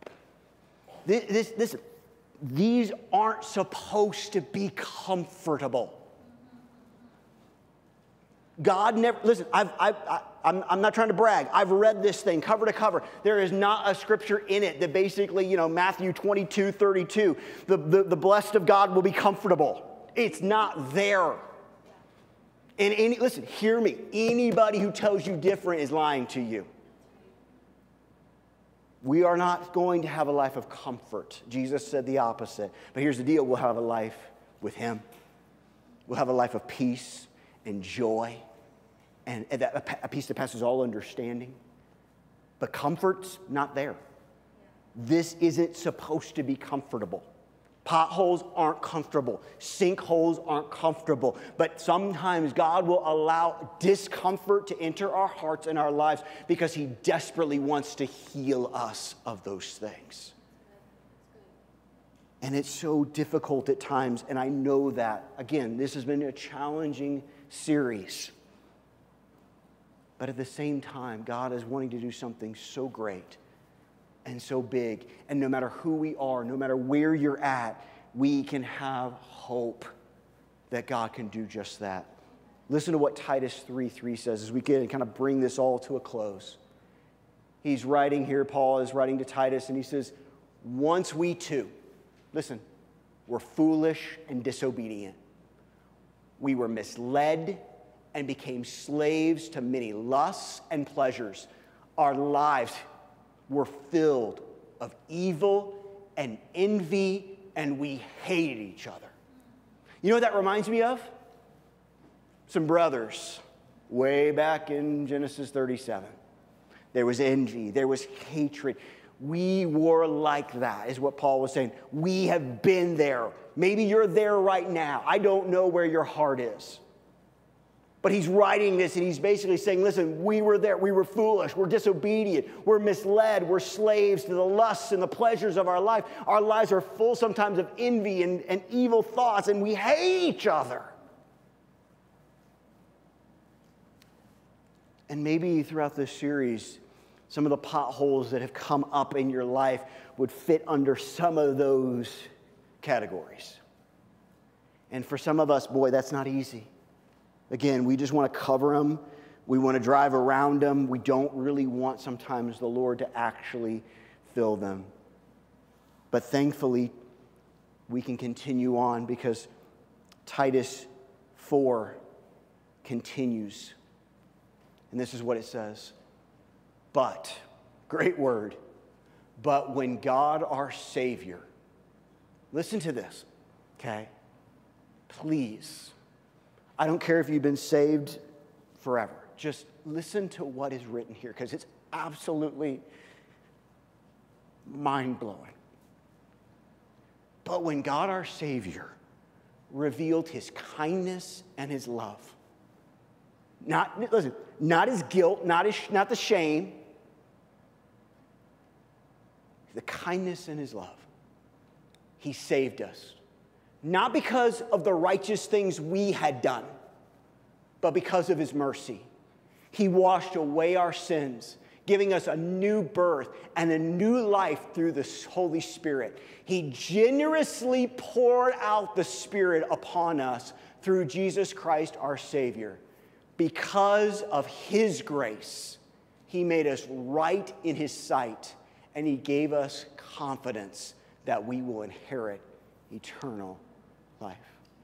These aren't supposed to be comfortable. God never, listen, I'm not trying to brag. I've read this thing cover to cover. There is not a scripture in it that basically, Matthew 22:32, the blessed of God will be comfortable. It's not there. And listen, hear me. Anybody who tells you different is lying to you. We are not going to have a life of comfort. Jesus said the opposite. But here's the deal. We'll have a life with him. We'll have a life of peace and joy, and a peace that passes all understanding. But comfort's not there. This isn't supposed to be comfortable. Potholes aren't comfortable. Sinkholes aren't comfortable. But sometimes God will allow discomfort to enter our hearts and our lives because he desperately wants to heal us of those things. And it's so difficult at times, and I know that. Again, this has been a challenging series. But at the same time, God is wanting to do something so great and so big. And no matter who we are, no matter where you're at, we can have hope that God can do just that. Listen to what Titus 3:3 says as we get and kind of bring this all to a close. He's writing here, Paul is writing to Titus, and he says, once we too, listen, were foolish and disobedient. We were misled and became slaves to many lusts and pleasures. Our lives were filled of evil and envy, and we hated each other. You know what that reminds me of? Some brothers way back in Genesis 37. There was envy, there was hatred. We were like that, is what Paul was saying. We have been there. Maybe you're there right now. I don't know where your heart is. But he's writing this, and he's basically saying, listen, we were there. We were foolish. We're disobedient. We're misled. We're slaves to the lusts and the pleasures of our life. Our lives are full sometimes of envy and evil thoughts, and we hate each other. And maybe throughout this series, some of the potholes that have come up in your life would fit under some of those categories. And for some of us, boy, that's not easy. Again, we just want to cover them. We want to drive around them. We don't really want sometimes the Lord to actually fill them. But thankfully, we can continue on because Titus 4 continues. And this is what it says. But, great word, but when God our Savior, listen to this, okay? Please, I don't care if you've been saved forever. Just listen to what is written here because it's absolutely mind-blowing. But when God our Savior revealed his kindness and his love Not his guilt, not the shame, the kindness and his love. He saved us. Not because of the righteous things we had done, but because of his mercy. He washed away our sins, giving us a new birth and a new life through the Holy Spirit. He generously poured out the Spirit upon us through Jesus Christ our Savior. Because of his grace, he made us right in his sight, and he gave us confidence that we will inherit eternal life.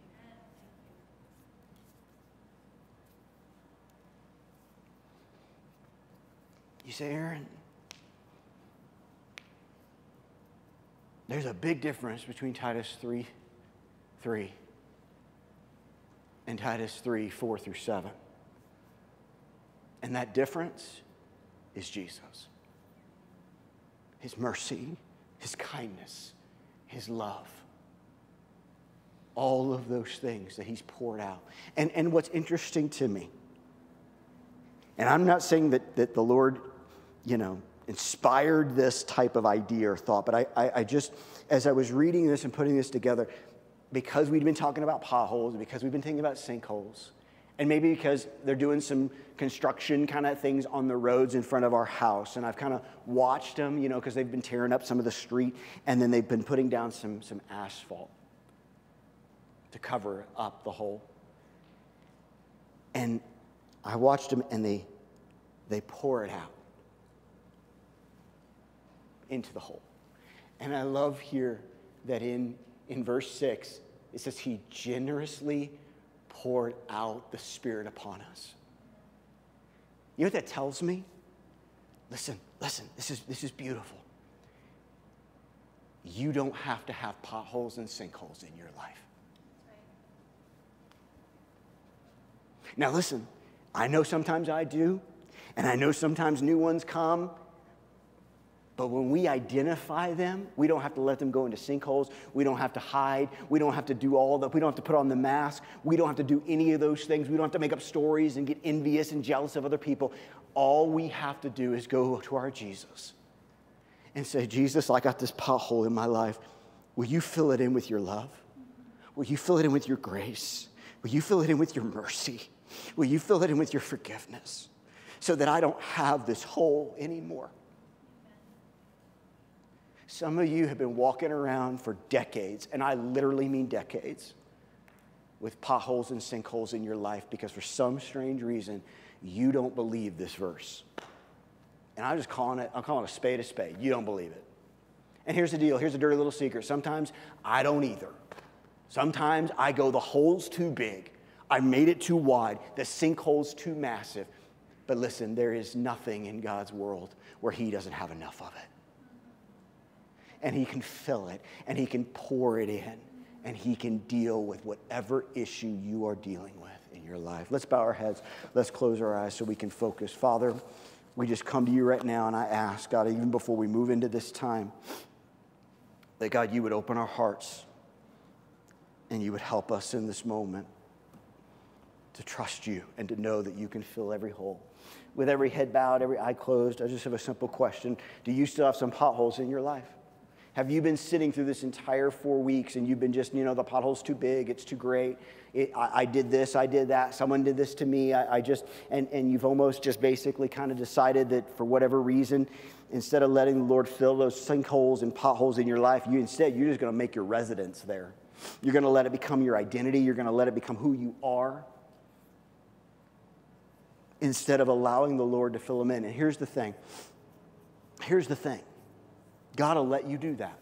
You say, Aaron, there's a big difference between Titus 3:3 and Titus 3:4-7. And that difference is Jesus. His mercy, his kindness, his love. All of those things that he's poured out. And what's interesting to me, and I'm not saying that the Lord, inspired this type of idea or thought, but I just, as I was reading this and putting this together, because we've been talking about potholes, because we've been thinking about sinkholes, and maybe because they're doing some construction kind of things on the roads in front of our house, and I've kind of watched them, because they've been tearing up some of the street, and then they've been putting down some asphalt to cover up the hole. And I watched them, and they pour it out into the hole. And I love here that in verse 6, it says he generously poured out the Spirit upon us. You know what that tells me? Listen, this is beautiful. You don't have to have potholes and sinkholes in your life. Now listen, I know sometimes I do, and I know sometimes new ones come, but when we identify them, we don't have to let them go into sinkholes. We don't have to hide. We don't have to do all that. We don't have to put on the mask. We don't have to do any of those things. We don't have to make up stories and get envious and jealous of other people. All we have to do is go to our Jesus and say, Jesus, I got this pothole in my life. Will you fill it in with your love? Will you fill it in with your grace? Will you fill it in with your mercy? Will you fill it in with your forgiveness so that I don't have this hole anymore? Some of you have been walking around for decades, and I literally mean decades, with potholes and sinkholes in your life because for some strange reason, you don't believe this verse. And I'm calling it a spade a spade. You don't believe it. And here's the deal. Here's a dirty little secret. Sometimes I don't either. Sometimes I go, the hole's too big. I made it too wide. The sinkhole's too massive. But listen, there is nothing in God's world where he doesn't have enough of it. And he can fill it, and he can pour it in, and he can deal with whatever issue you are dealing with in your life. Let's bow our heads. Let's close our eyes so we can focus. Father, we just come to you right now, and I ask, God, even before we move into this time, that, God, you would open our hearts, and you would help us in this moment to trust you and to know that you can fill every hole. With every head bowed, every eye closed, I just have a simple question. Do you still have some potholes in your life? Have you been sitting through this entire 4 weeks and you've been just, the pothole's too big, it's too great, I did this, I did that, someone did this to me, and you've almost just basically kind of decided that for whatever reason, instead of letting the Lord fill those sinkholes and potholes in your life, you're just going to make your residence there. You're going to let it become your identity. You're going to let it become who you are instead of allowing the Lord to fill them in. And here's the thing. God will let you do that.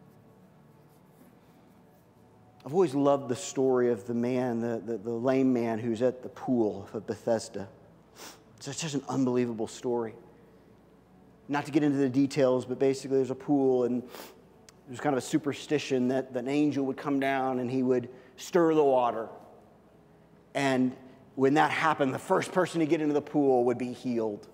I've always loved the story of the man, the lame man who's at the pool of Bethesda. It's just an unbelievable story. Not to get into the details, but basically there's a pool, and there's kind of a superstition that an angel would come down and he would stir the water. And when that happened, the first person to get into the pool would be healed.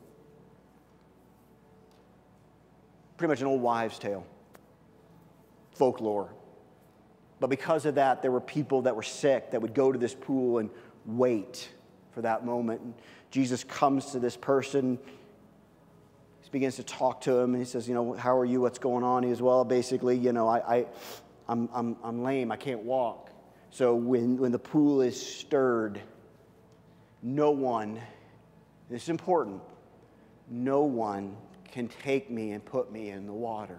Pretty much an old wives' tale, folklore. But because of that, there were people that were sick that would go to this pool and wait for that moment. And Jesus comes to this person. He begins to talk to him, and he says, how are you? What's going on? He says, well, basically, I'm lame. I can't walk. So when the pool is stirred, no one, this is important, no one can take me and put me in the water.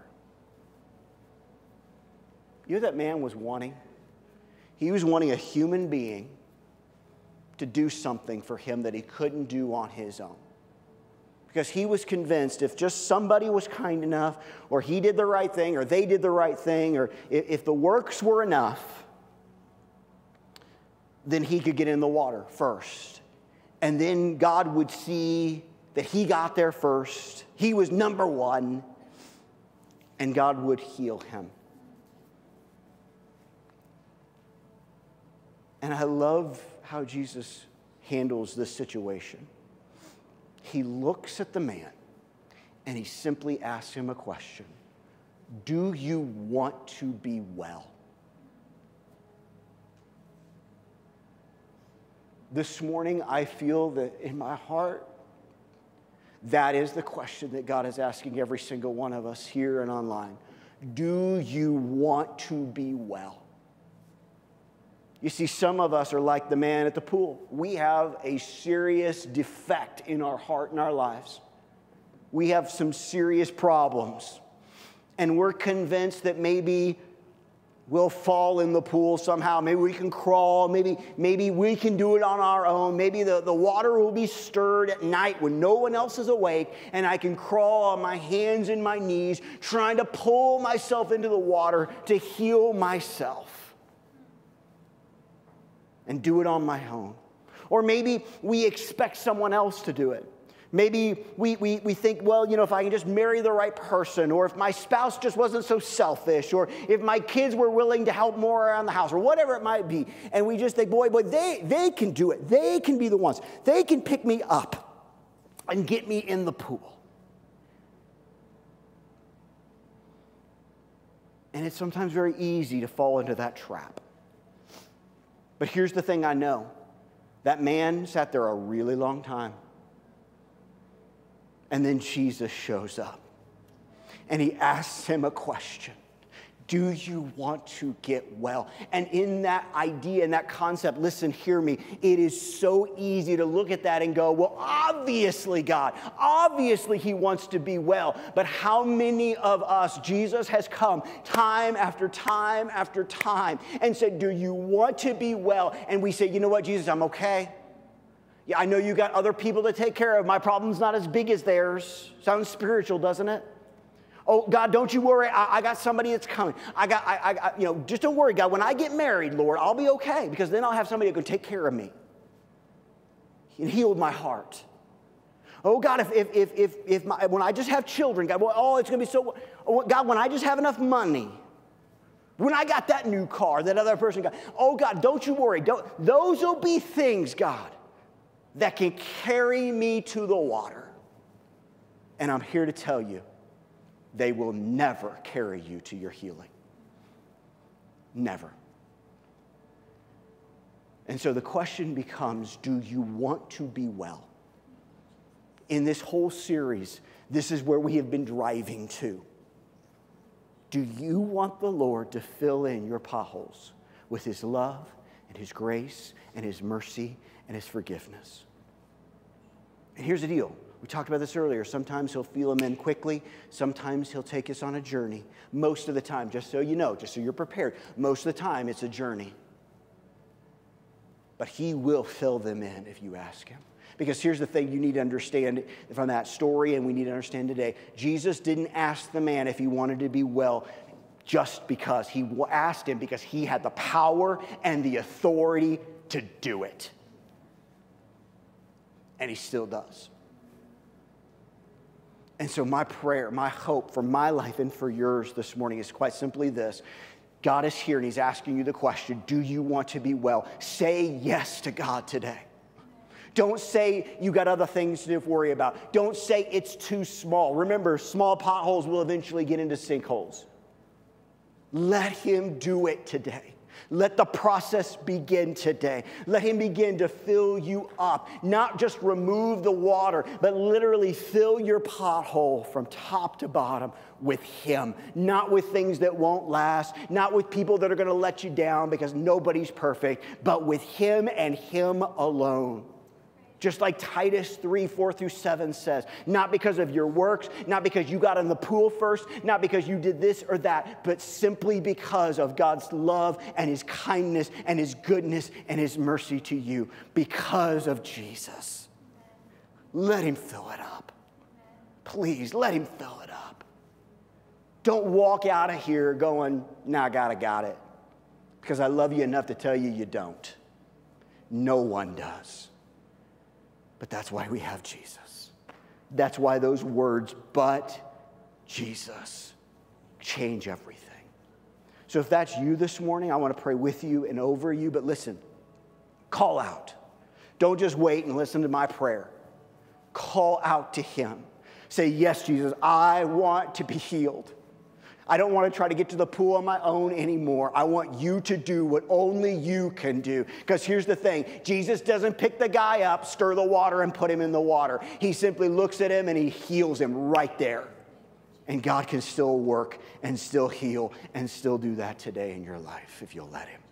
You know what that man was wanting? He was wanting a human being to do something for him that he couldn't do on his own. Because he was convinced if just somebody was kind enough, or he did the right thing, or they did the right thing, or if the works were enough, then he could get in the water first. And then God would see that he got there first. He was number one, and God would heal him. And I love how Jesus handles this situation. He looks at the man and he simply asks him a question. Do you want to be well? This morning, I feel that in my heart, that is the question that God is asking every single one of us here and online. Do you want to be well? You see, some of us are like the man at the pool. We have a serious defect in our heart and our lives. We have some serious problems. And we're convinced that maybe we'll fall in the pool somehow. Maybe we can crawl. Maybe we can do it on our own. Maybe the water will be stirred at night when no one else is awake, and I can crawl on my hands and my knees trying to pull myself into the water to heal myself and do it on my own. Or maybe we expect someone else to do it. Maybe we think, well, if I can just marry the right person, or if my spouse just wasn't so selfish, or if my kids were willing to help more around the house, or whatever it might be. And we just think, boy, they can do it. They can be the ones. They can pick me up and get me in the pool. And it's sometimes very easy to fall into that trap. But here's the thing I know. That man sat there a really long time. And then Jesus shows up. And he asks him a question. Do you want to get well? And in that idea, in that concept, listen, hear me. It is so easy to look at that and go, well, obviously, God, obviously he wants to be well. But how many of us, Jesus has come time after time after time and said, do you want to be well? And we say, you know what, Jesus, I'm okay. Yeah, I know you got other people to take care of. My problem's not as big as theirs. Sounds spiritual, doesn't it? Oh, God, don't you worry. I got somebody that's coming. Just don't worry, God. When I get married, Lord, I'll be okay, because then I'll have somebody that can take care of me and heal my heart. Oh, God, when I just have children, God, it's going to be so, God, when I just have enough money, when I got that new car that other person got, oh, God, don't you worry. Those will be things, God, that can carry me to the water. And I'm here to tell you, they will never carry you to your healing. Never. And so the question becomes, do you want to be well? In this whole series, this is where we have been driving to. Do you want the Lord to fill in your potholes with his love and his grace and his mercy and his forgiveness? And here's the deal. We talked about this earlier. Sometimes he'll fill them in quickly. Sometimes he'll take us on a journey. Most of the time, just so you know, just so you're prepared, most of the time it's a journey. But he will fill them in if you ask him. Because here's the thing you need to understand from that story, and we need to understand today. Jesus didn't ask the man if he wanted to be well just because. He asked him because he had the power and the authority to do it. And he still does. And so my prayer, my hope for my life and for yours this morning is quite simply this. God is here and he's asking you the question, do you want to be well? Say yes to God today. Don't say you got other things to worry about. Don't say it's too small. Remember, small potholes will eventually get into sinkholes. Let him do it today. Let the process begin today. Let him begin to fill you up. Not just remove the water, but literally fill your pothole from top to bottom with him. Not with things that won't last, not with people that are going to let you down because nobody's perfect, but with him and him alone. Just like Titus 3:4-7 says, not because of your works, not because you got in the pool first, not because you did this or that, but simply because of God's love and his kindness and his goodness and his mercy to you because of Jesus. Let him fill it up. Please, let him fill it up. Don't walk out of here going, nah, God, I got it. Because I love you enough to tell you you don't. No one does. But that's why we have Jesus. That's why those words, but Jesus, change everything. So if that's you this morning, I want to pray with you and over you. But listen, call out. Don't just wait and listen to my prayer. Call out to him. Say, yes, Jesus, I want to be healed. I don't want to try to get to the pool on my own anymore. I want you to do what only you can do. Because here's the thing. Jesus doesn't pick the guy up, stir the water, and put him in the water. He simply looks at him and he heals him right there. And God can still work and still heal and still do that today in your life if you'll let him.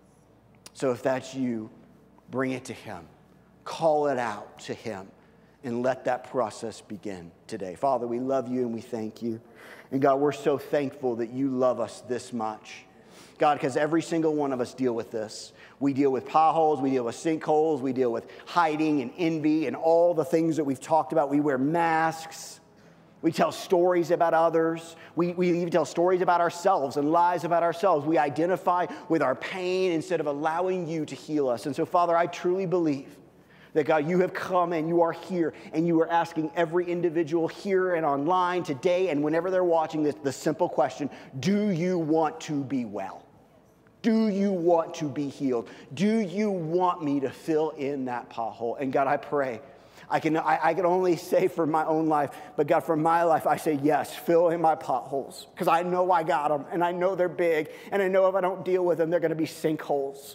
So if that's you, bring it to him. Call it out to him. And let that process begin today. Father, we love you and we thank you. And God, we're so thankful that you love us this much. God, because every single one of us deal with this. We deal with potholes, we deal with sinkholes, we deal with hiding and envy and all the things that we've talked about. We wear masks. We tell stories about others. We even tell stories about ourselves and lies about ourselves. We identify with our pain instead of allowing you to heal us. And so, Father, I truly believe that, God, you have come and you are here and you are asking every individual here and online today and whenever they're watching this, the simple question, do you want to be well? Do you want to be healed? Do you want me to fill in that pothole? And God, I pray, I can only say for my own life, but God, for my life, I say yes, fill in my potholes because I know I got them and I know they're big and I know if I don't deal with them, they're going to be sinkholes.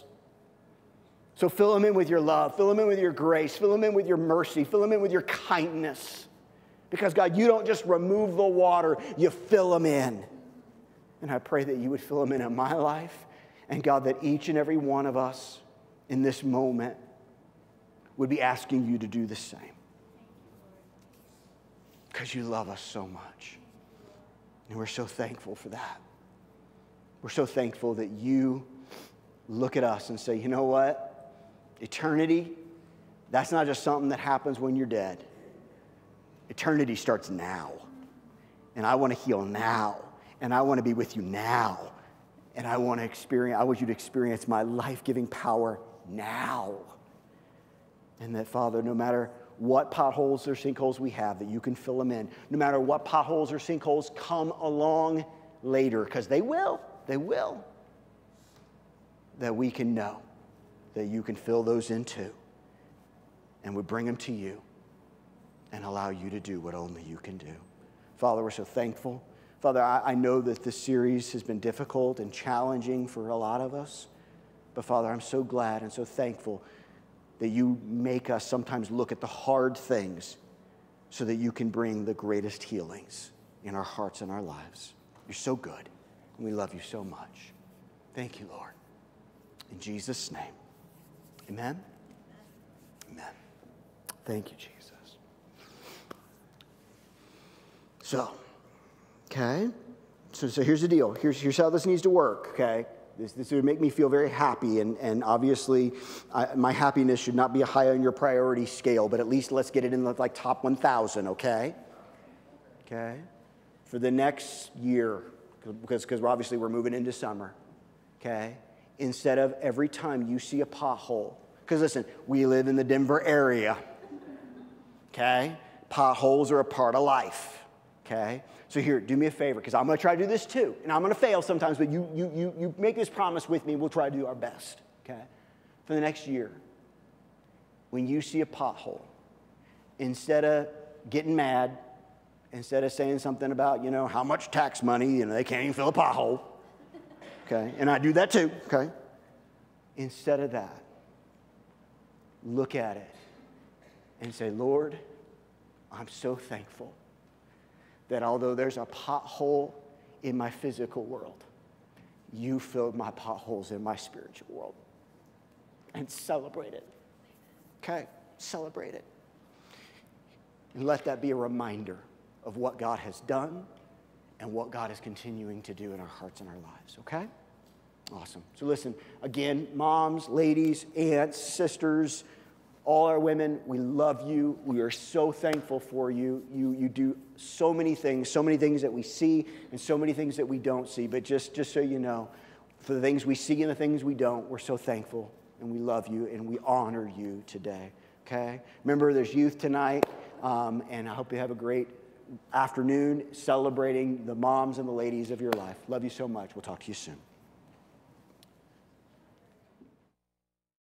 So fill them in with your love, fill them in with your grace, fill them in with your mercy, fill them in with your kindness. Because God, you don't just remove the water, you fill them in. And I pray that you would fill them in my life. And God, that each and every one of us in this moment would be asking you to do the same. Because you love us so much. And we're so thankful for that. We're so thankful that you look at us and say, you know what? Eternity, that's not just something that happens when you're dead. Eternity starts now. And I want to heal now. And I want to be with you now. And I want you to experience my life-giving power now. And that, Father, no matter what potholes or sinkholes we have, that you can fill them in. No matter what potholes or sinkholes come along later, because they will, that we can know that you can fill those in too. And we bring them to you and allow you to do what only you can do. Father, we're so thankful. Father, I know that this series has been difficult and challenging for a lot of us. But Father, I'm so glad and so thankful that you make us sometimes look at the hard things so that you can bring the greatest healings in our hearts and our lives. You're so good, and we love you so much. Thank you, Lord. In Jesus' name, amen? Amen. Thank you, Jesus. So here's the deal. Here's how this needs to work, okay? This would make me feel very happy, and obviously my happiness should not be high on your priority scale, but at least let's get it in the top 1,000, okay? Okay? For the next year, because obviously we're moving into summer, okay? Instead of every time you see a pothole, because listen, we live in the Denver area, okay? Potholes are a part of life, okay? So here, do me a favor, because I'm going to try to do this too. And I'm going to fail sometimes, but you make this promise with me. We'll try to do our best, okay? For the next year, when you see a pothole, instead of getting mad, instead of saying something about, how much tax money, they can't even fill a pothole, okay? And I do that too, okay? Instead of that, look at it and say, Lord, I'm so thankful that although there's a pothole in my physical world, you filled my potholes in my spiritual world. And celebrate it. Okay? Celebrate it. And let that be a reminder of what God has done and what God is continuing to do in our hearts and our lives. Okay? Awesome. So listen, again, moms, ladies, aunts, sisters, all our women, we love you. We are so thankful for you. You do so many things that we see and so many things that we don't see. But just so you know, for the things we see and the things we don't, we're so thankful and we love you and we honor you today. Okay? Remember, there's youth tonight, and I hope you have a great afternoon celebrating the moms and the ladies of your life. Love you so much. We'll talk to you soon.